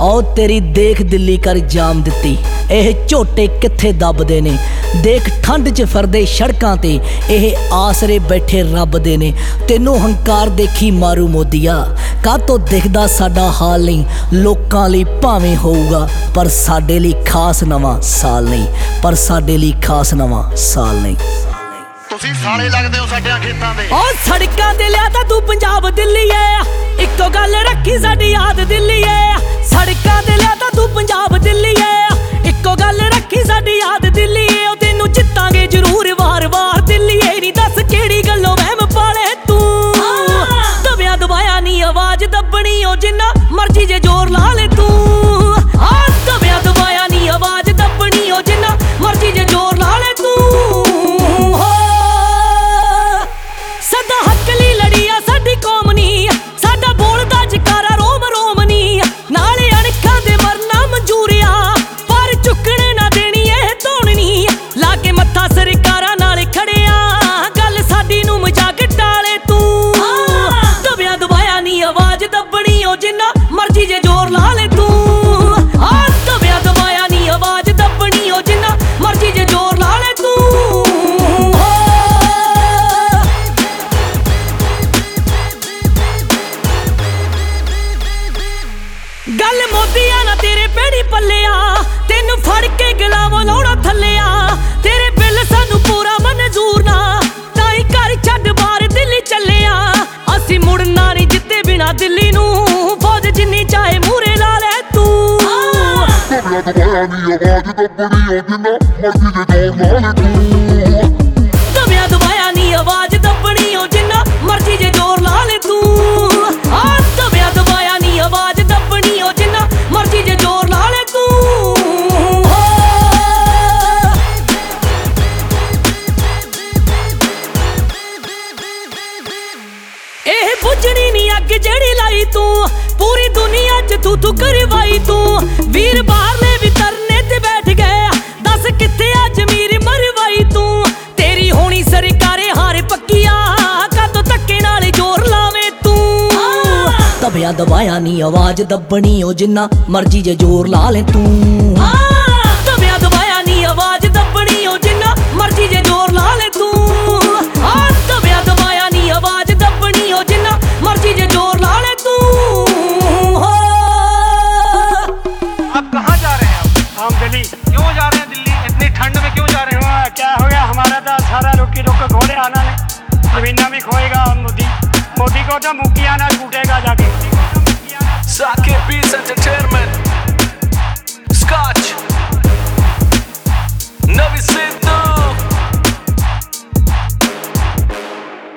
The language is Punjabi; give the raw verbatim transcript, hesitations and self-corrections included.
आओ तेरी देख दिल्ली कर जाम दित्ती ਇਹ ਝੋਟੇ ਕਿੱਥੇ ਦੱਬਦੇ ਨੇ ਦੇਖ ਠੰਡ 'ਚ ਫਿਰਦੇ ਸੜਕਾਂ ਤੇ ਇਹ ਆਸਰੇ ਬੈਠੇ ਰੱਬ ਦੇ ਨੇ ਤੈਨੂੰ ਹੰਕਾਰ ਦੇਖੀ ਮਾਰੂ ਮੋਦੀਆ ਕਾਹਤੋਂ ਦਿਖਦਾ ਸਾਡਾ ਹਾਲ ਨਹੀਂ ਲੋਕਾਂ ਲਈ ਭਾਵੇਂ ਹੋਊਗਾ ਪਰ ਸਾਡੇ ਲਈ ਖਾਸ ਨਵਾਂ ਸਾਲ ਨਹੀਂ ਪਰ ਸਾਡੇ ਲਈ ਖਾਸ ਨਵਾਂ ਸਾਲ ਨਹੀਂ ਤੁਸੀਂ ਸਾਲੇ ਲੱਗਦੇ ਹੋ ਸਾਡੇ ਖੇਤਾਂ ਦੇ ਓ ਸੜਕਾਂ ਤੇ ਲਿਆ ਤਾਂ ਤੂੰ ਪੰਜਾਬ ਦਿੱਲੀ ਏ ਇੱਕੋ ਗੱਲ ਰੱਖੀ ਸਾਡੀ ਯਾਦ ਦਿੱਲੀ ਏ ਸੜਕਾਂ ਤੇ ਲਿਆ ਤਾਂ ਤੂੰ ਪੰਜਾਬ ਦਿੱਲੀ ਏ ਇੱਕੋ ਗੱਲ ਰੱਖੀ ਸਾਡੀ ਯਾਦ ਦਿੱਲੀ ਏ ਉਹ ਤੈਨੂੰ ਜਿੱਤਾਂਗੇ ਜ਼ਰੂਰ ਵਾਰ-ਵਾਰ ਦਿੱਲੀ ਏ ਨਹੀਂ ਦੱਸ ਕਿਹੜੀ ਗੱਲੋਂ ਵਹਿਮ ਪਾਲੇ ਤੂੰ ਦਬਿਆ ਦਬਾਇਆ ਨਹੀਂ ਆਵਾਜ਼ ਦੱਬਣੀ ਉਹ ਜਿੰਨਾ ਮਰਜ਼ੀ ਜੇ ਜ਼ੋਰ ਲਾ ਲੈ ਤੂੰ ਆ ਦਬਿਆ ਦਬਾਇਆ ਨਹੀਂ ਆਵਾਜ਼ ਦੱਬਣੀ ਉਹ ਜਿੰਨਾ ਮਰਜ਼ੀ ਜੇ ਜ਼ੋਰ ਲਾ ਲੈ ਤੂੰ ਸਦਾ ਹੱਕ ਲਈ ਲੜੀ ਆ ਸਾਡੀ ਕੌਮ ਨੀ ਸਾਡਾ ਬੋਲਦਾ ਜਕਾਰਾ ਰੋਮ ਰੋਮ ਨੀ ਨਾਲੇ ਅਣਖਾਂ ਦੇ ਮਰਨਾ ਮਨਜ਼ੂਰ ਆ ਪਰ ਚੁੱਕਣ ਨਾ ਦੇਣੀ ਇਹ ਧੋਣੀ ਲਾ ਕੇ ਮੱਥਾ ਸਰਕਾਰਾਂ ਨਾਲ ਖੜਿਆ ਗੱਲ ਸਾਡੀ ਨੂੰ ਮਜ਼ਾਕ ਟਾਲੇ ਤੂੰ ਦਬਿਆ ਦਬਾਇਆ ਨੀ ਆਵਾਜ਼ ਦੱਬਣੀ ਉਹ ਜਿੰਨਾ ਮਰਜ਼ੀ ਜੇ ਜ਼ੋਰ ਲਾ ਲੈ ਤੂੰ ਆ ਦਬਿਆ ਦਬਾਇਆ ਨੀ ਆਵਾਜ਼ ਦੱਬਣੀ ਉਹ ਜਿੰਨਾ ਮਰਜ਼ੀ ਜੇ ਜ਼ੋਰ ਲਾ ਲੈ ਤੂੰ ਗੱਲ ਮੋਦੀਆ ਨਾ ਤੇਰੇ ਪੈੜੀ ਪੱਲਿਆ ਤੈਨੂੰ ਫੜ ਕੇ ਗਲਾਵਾਂ ਲਾਉਣਾ ਥੱਲਿਆ ਤੇਰੇ ਬਿੱਲ ਸਾਨੂੰ ਪੂਰਾ ਮਨਜ਼ੂਰ ਨਾ ਤਾਂ ਹੀ ਘਰ ਛੱਡ ਬਾਹਰ ਦਿੱਲੀ ਚੱਲਿਆ ਅਸੀਂ ਮੁੜਨਾ ਨਹੀਂ ਜਿੱਤੇ ਬਿਨਾ ਦਿੱਲੀ ਨੂੰ ਫੌਜ ਜਿੰਨੀ ਚਾਹੇ ਮੂਰੇ ਲਾ ਲੈ ਤੂੰ ਦਬਿਆ ਦਬਾਇਆ ਨਹੀਂ ਆਵਾਜ਼ ਦੱਬਣੀ ਉਹ ਜਿੰਨਾ ਮਰਜ਼ੀ ਜੇ ਜ਼ੋਰ ਲਾ ਲੈ ਤੂੰ ਆ ਦਬਿਆ ਦਬਾਇਆ ਨਹੀਂ ਆਵਾਜ਼ ਦੱਬਣੀ ਉਹ ਜਿੰਨਾ ਮਰਜ਼ੀ ਜੇ ਜ਼ੋਰ ਲਾ ਲੈ ਤੂੰ ਇਹ ਬੁੱਝਣੀ ਨਹੀਂ ਅੱਗ ਜਿਹੜੀ ਲਾਈ ਤੂੰ ਪੂਰੀ ਦੁਨੀਆ 'ਚ ਤੂੰ ਤੂੰ ਕਰਵਾਈ ਤੂੰ ਵੀਰ ਬਾਹਰਲੇ ਵੀ ਤਰਨੇ ਤੇ ਬੈਠ ਗਏ ਦੱਸ ਕਿੱਥੇ ਆ ਜ਼ਮੀਰ ਮਰਵਾਈ ਤੂੰ ਤੇਰੀ ਹੋਣੀ ਸਰਕਾਰੇ ਹਾਰ ਪੱਕੀਆਂ ਕਾਤੋਂ ਧੱਕੇ ਨਾਲ ਜ਼ੋਰ ਲਾਵੇਂ ਤੂੰ ਦਬਿਆ ਦਬਾਇਆ ਨਹੀਂ ਆਵਾਜ਼ ਦੱਬਣੀ ਉਹ ਜਿੰਨਾ ਮਰਜ਼ੀ ਜੇ ਜ਼ੋਰ ਲਾ ਲੈ ਤੂੰ ਦਬਿਆ ਦਬਾਇਆ ਨਹੀਂ ਆਵਾਜ਼ ਦੱਬਣੀ ਉਹ ਜਿੰਨਾ ਮਰਜ਼ੀ ਜੇ ਜ਼ੋਰ ਲਾ ਲੈ ਤੂੰ ਦਬਿਆ ਦਬਾਇਆ ਨਹੀਂ ਆਵਾਜ਼ ਦੱਬਣੀ ਉਹ ਜਿੰਨਾ ਮਰਜ਼ੀ ਜੇ ਜ਼ੋਰ ਲਾ ਲੈ ਤੂੰ अब कहाँ जा रहे हैं आप? हम दिल्ली। क्यों जा रहे हैं दिल्ली? इतनी ठंड में क्यों जा रहे हैं? क्या हो गया हमारा तो सारा रुकी रुक घोड़े आना ने जमीना भी खोएगा मोदी मोदी को तो मुखिया ना